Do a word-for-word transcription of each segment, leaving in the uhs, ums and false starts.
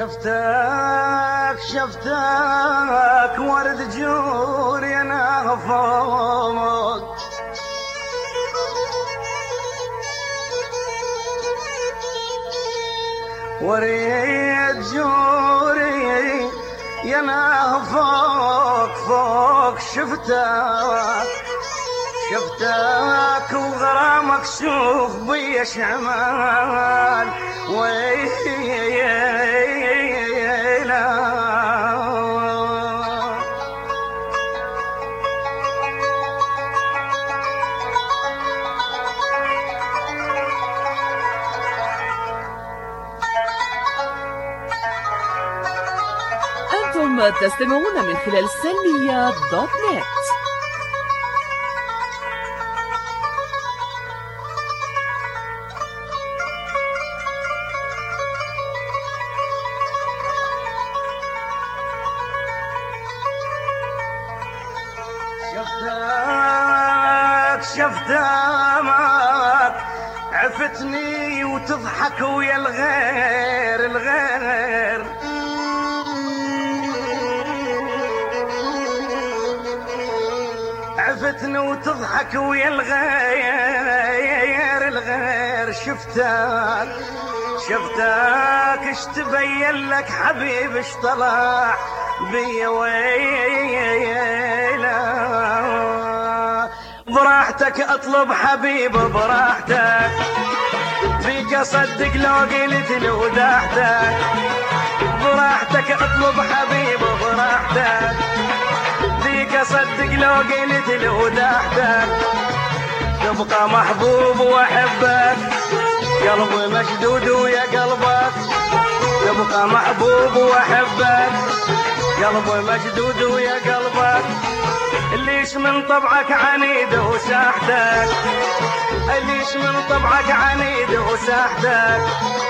شفتك شفتك ورد جوري انا فوق وريد جوري يا فوق فوق شفتك شفتك وغرامك شوف بي شمال ويلا أنتم تستمعون من خلال سلمية دوت نت. شفتك شفتك عفتني وتضحك ويا الغير الغير عفتني وتضحك ويا الغير الغير شفتك شفتك اش تبين لك حبيب اش طلع بيا ويلا براحتك اطلب حبيب براحتك فيك اصدق لو قلت لو دحتك براحتك اطلب حبيب براحتك فيك اصدق لو قلت لو دحتك تبقى محبوب واحبك قلبي مشدود ويا قلبك تبقى محبوب واحبك قلبي مشدود ويا قلبك ليش من طبعك عنيد وساحتك ليش من طبعك عنيد وساحتك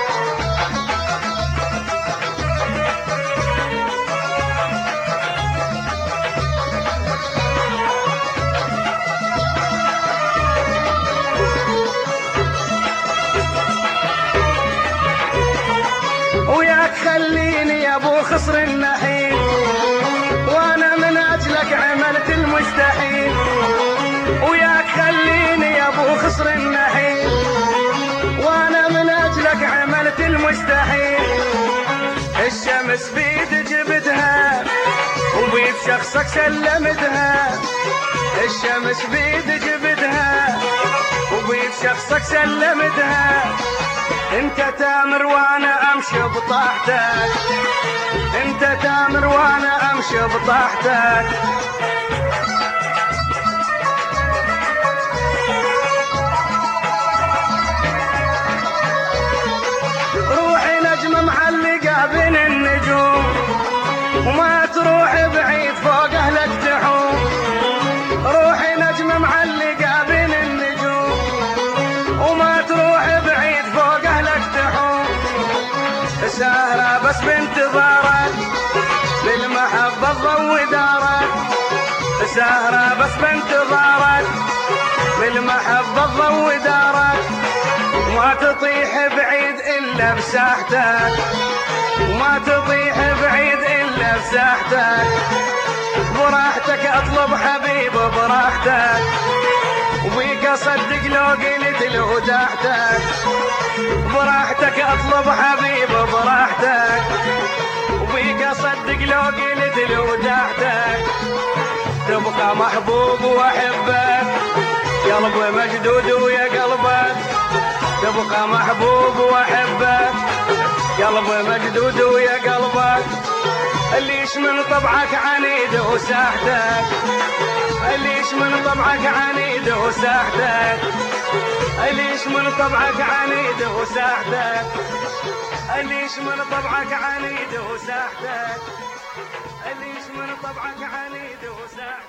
وياك خليني يا ابو خصر النحيل وانا من اجلك عملت المستحيل وياك خليني يا ابو خصر النحيل وانا من اجلك عملت المستحيل الشمس بيد جبتها وبيد شخصك سلمتها الشمس بيد جبتها وبيد شخصك سلمتها انت تامر وانا امشي بطاحتك انت تامر وانا امشي بطاحتك روحي نجمة معلقة بين النجوم وما تروح بعيد فوق اهلك تحوم روحي نجمة معلقة بين النجوم وما تروح بعيد فوق اهلك تحوم سهرة بس بانتظارك بالمحبة تضوي دارك سهرة بس بانتظارك بالمحبة تضوي دارك وما تطيح بعيد إلا بساحتك وما تطيح بعيد إلا بساحتك براحتك أطلب حبيب براحتك وبيك أصدق لو قلت له تحتك براحتك أطلب حبيب براحتك وبيك أصدق لو قلت له تحتك تبقى محبوب وأحبك قلبي مشدود ويا قلبك تبقى محبوب وأحبك قلبي مشدود ويا قلبك ليش من طبعك عنيد وساحتك ليش من طبعك عنيد وساحتك ليش من طبعك عنيد وساحتك ليش من طبعك عنيد وساحتك ليش من طبعك عنيد وساحتك